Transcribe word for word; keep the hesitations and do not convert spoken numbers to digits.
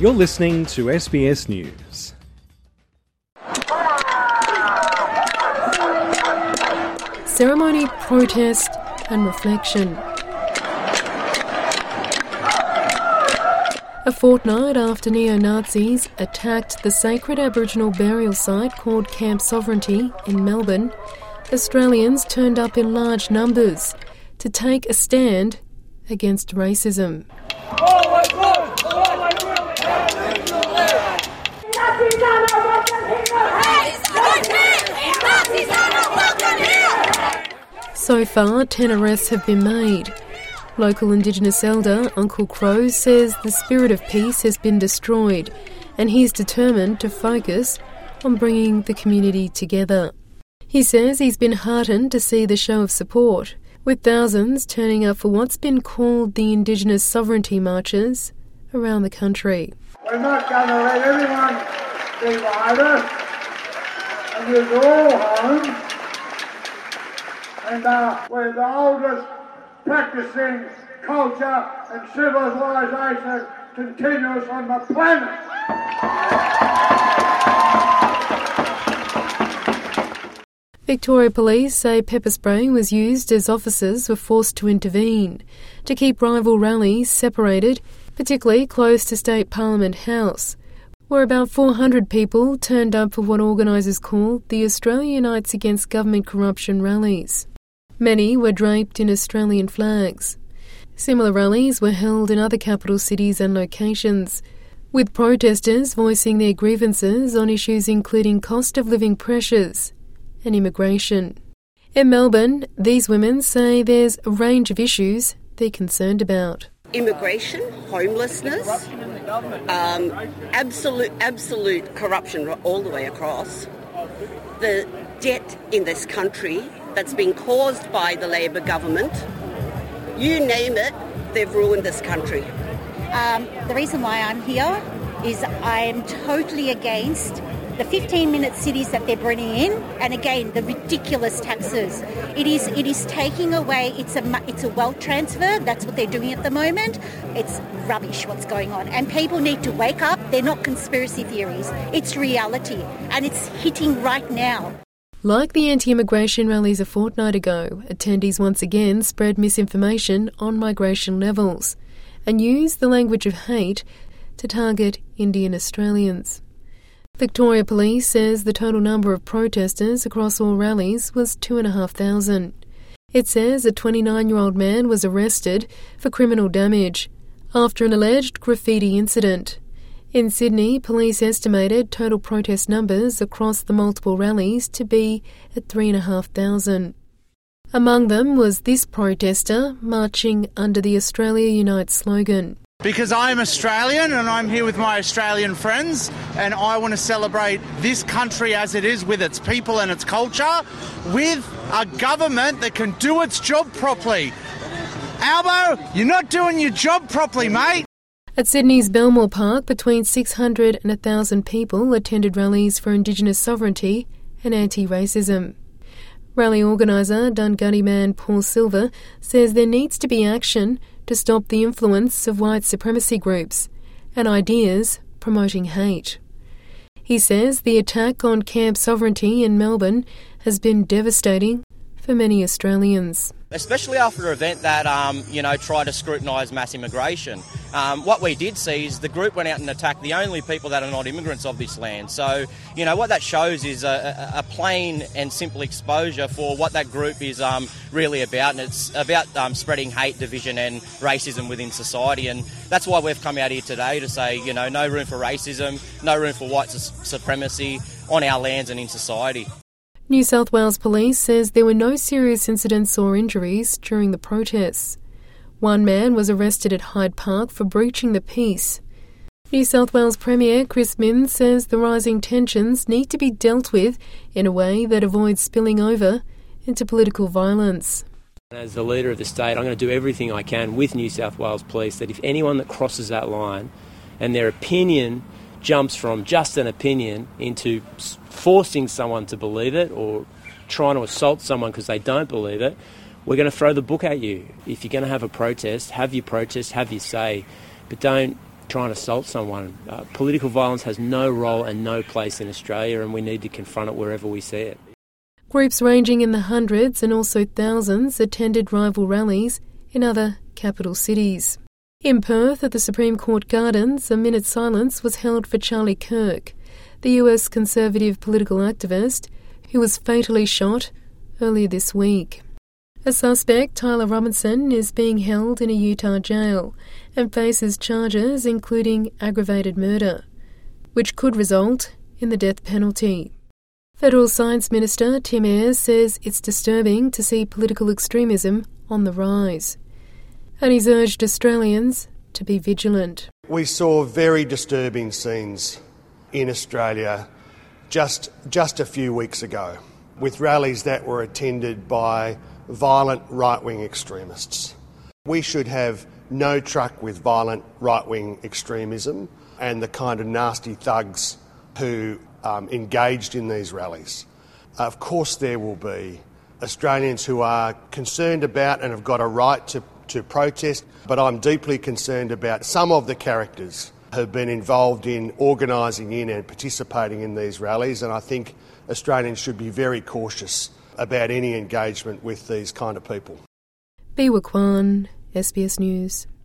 You're listening to S B S News. Ceremony, protest and reflection. A fortnight after neo-Nazis attacked the sacred Aboriginal burial site called Camp Sovereignty in Melbourne, Australians turned up in large numbers to take a stand against racism. So far, ten arrests have been made. Local Indigenous elder Uncle Crow says the spirit of peace has been destroyed and he's determined to focus on bringing the community together. He says he's been heartened to see the show of support, with thousands turning up for what's been called the Indigenous Sovereignty Marches around the country. We're not going to let everyone divide us, and we'll go home, and uh, we're the oldest practicing culture and civilisation continuous on the planet. Victoria Police say pepper spray was used as officers were forced to intervene to keep rival rallies separated, particularly close to State Parliament House, where about four hundred people turned up for what organisers call the Australia Unites Against Government Corruption rallies. Many were draped in Australian flags. Similar rallies were held in other capital cities and locations, with protesters voicing their grievances on issues including cost of living pressures and immigration. In Melbourne, these women say there's a range of issues they're concerned about. Immigration, homelessness, um, absolute, absolute corruption all the way across. The debt in this country that's been caused by the Labor government. You name it, they've ruined this country. Um, the reason why I'm here is I'm totally against the fifteen-minute cities that they're bringing in, and again, the ridiculous taxes. It is it is taking away, it's a, it's a wealth transfer, that's what they're doing at the moment. It's rubbish what's going on, and people need to wake up. They're not conspiracy theories, it's reality, and it's hitting right now. Like the anti-immigration rallies a fortnight ago, attendees once again spread misinformation on migration levels and used the language of hate to target Indian Australians. Victoria Police says the total number of protesters across all rallies was two and a half thousand. It says a twenty-nine-year-old man was arrested for criminal damage after an alleged graffiti incident. In Sydney, police estimated total protest numbers across the multiple rallies to be at three and a half thousand. Among them was this protester marching under the Australia Unites slogan. Because I'm Australian and I'm here with my Australian friends, and I want to celebrate this country as it is, with its people and its culture, with a government that can do its job properly. Albo, you're not doing your job properly, mate. At Sydney's Belmore Park, between six hundred and one thousand people attended rallies for Indigenous sovereignty and anti-racism. Rally organiser Dunghutti man Paul Silver says there needs to be action to stop the influence of white supremacy groups and ideas promoting hate. He says the attack on Camp Sovereignty in Melbourne has been devastating for many Australians. Especially after an event that, um, you know, tried to scrutinise mass immigration. Um, what we did see is the group went out and attacked the only people that are not immigrants of this land. So, you know, what that shows is a, a plain and simple exposure for what that group is um, really about. And it's about um, spreading hate, division and racism within society. And that's why we've come out here today to say, you know, no room for racism, no room for white su- supremacy on our lands and in society. New South Wales Police says there were no serious incidents or injuries during the protests. One man was arrested at Hyde Park for breaching the peace. New South Wales Premier Chris Minns says the rising tensions need to be dealt with in a way that avoids spilling over into political violence. As the leader of the state, I'm going to do everything I can with New South Wales Police that if anyone that crosses that line and their opinion jumps from just an opinion into forcing someone to believe it or trying to assault someone because they don't believe it, we're going to throw the book at you. If you're going to have a protest, have your protest, have your say, but don't try and assault someone. Uh, political violence has no role and no place in Australia, and we need to confront it wherever we see it. Groups ranging in the hundreds and also thousands attended rival rallies in other capital cities. In Perth, at the Supreme Court Gardens, a minute's silence was held for Charlie Kirk, the U S conservative political activist who was fatally shot earlier this week. A suspect, Tyler Robinson, is being held in a Utah jail and faces charges including aggravated murder, which could result in the death penalty. Federal Science Minister Tim Ayres says it's disturbing to see political extremism on the rise, and he's urged Australians to be vigilant. We saw very disturbing scenes in Australia just, just a few weeks ago, with rallies that were attended by violent right-wing extremists. We should have no truck with violent right-wing extremism and the kind of nasty thugs who um, engaged in these rallies. Of course there will be Australians who are concerned about and have got a right to, to protest, but I'm deeply concerned about some of the characters who have been involved in organising in and participating in these rallies, and I think Australians should be very cautious about any engagement with these kind of people. Biwa Kwan, S B S News.